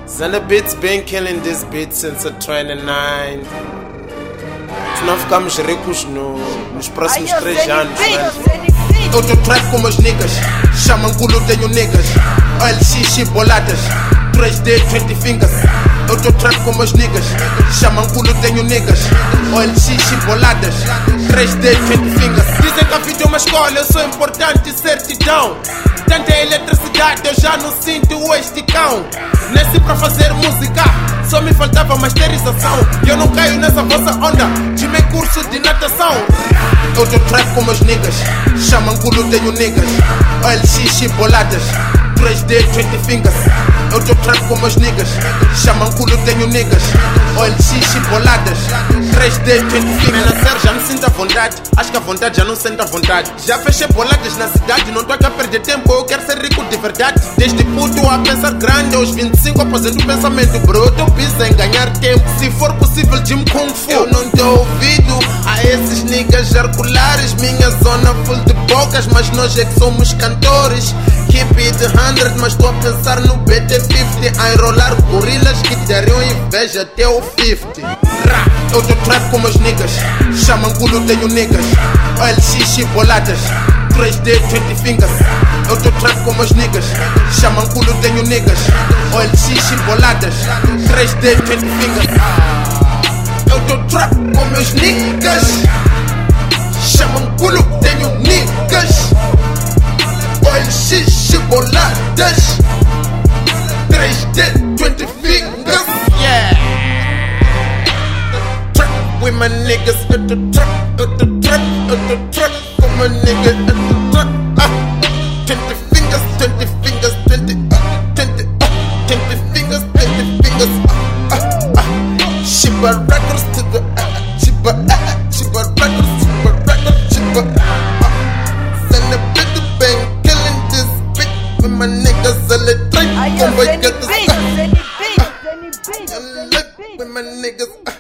Xander Beats been killing this beat since a 29. Nós ficamos ricos nos próximos 3 anos. Eu tô trap com meus niggas, chamam culo, tenho niggas. OLX boladas, 3D, 20 fingers. Eu tô trap com meus niggas, chamam culo, tenho niggas. OLX boladas, 3D, 20 fingers. Dizem que a vida é uma escola, eu sou importante, certidão. Tanta eletricidade, eu já não sinto o esticão. Nasci pra fazer música, só me faltava masterização. E eu não caio nessa vossa onda, de meu curso de natação. Eu tô trap com meus niggas, chamam culo, tenho niggas. OLX boladas, 3D, 20 fingers. Eu tô trap com meus niggas, chamam culo, tenho niggas. OLX boladas, 3D, 20 fingers. Nascer já me sinto à vontade, acho que a vontade já não sente a vontade. Já fechei boladas na cidade, não tô aqui a perder tempo, eu quero ser rico de verdade. Desde puto a pensar grande, aos 25 aposento o pensamento, bro. Eu tô busy em ganhar tempo, se for possível Jim Kung Fu. Eu não tô ouvido a esses niggas circulares. Minha zona full de bocas, mas nós é que somos cantores. Keep it 100, mas tô a pensar no BT50. A enrolar gorilas que dariam inveja até o 50. Eu tô trap com meus niggas, chamam culo, tenho niggas. OLX boladas, 3D, 20 fingers. Eu tô trap com meus niggas, chamam culo, tenho niggas. OLX boladas, 3D, 20 fingers. Eu tô trap com meus niggas, chamam culo, tenho niggas. OLX boladas, 3D, 20 fingers. Yeah. Trap with my niggas at the trap, at the trap, at the trap. For my nigga at the trap. 20 fingers, 20 fingers, 20, 20, 20 fingers, 20 fingers. Shiba records to the Shiba records, Shiba records, Shiba. Send a bit of bang, killing this bitch with my niggas all the time. Come and get the with my niggas.